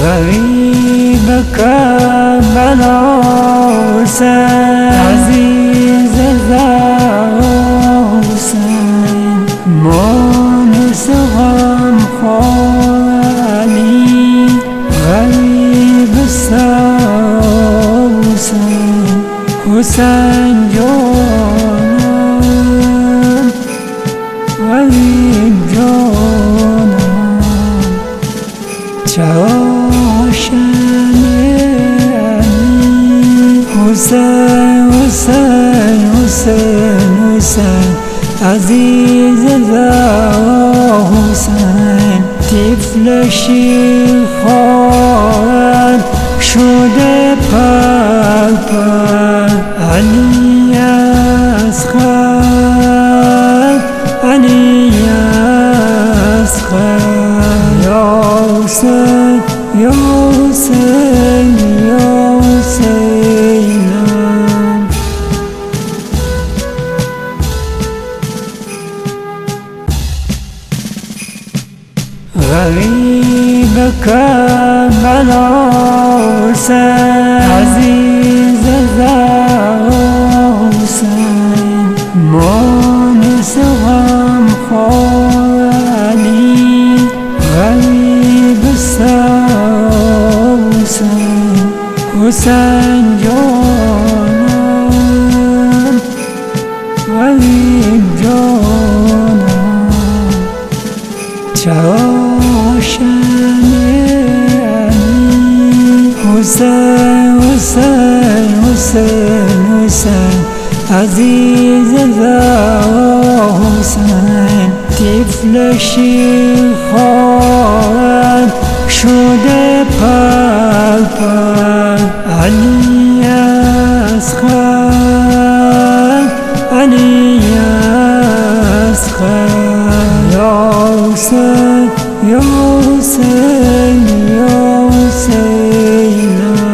غريبك بلا حسين عزيز ذا حسين مونس غم خالي غريب حسين حسين جانم غریب جانم چاشنی حسین حسین حسین حسین عزیز ذا حسین طفل شیرخوار شده پر پر علی اصغر علی اصغر یا حسین یا حسین یا حسینم غریبک بلا حسین عزیز ذا حسین مونس غم خالی غریب حسین حسین جانم غریب جانم چاشنی حسین حسین حسین حسین عزیز ذا حسین طفل شیرخوار شده پر پر علی اصغر علی اصغر یا حسین یا حسین یا حسینم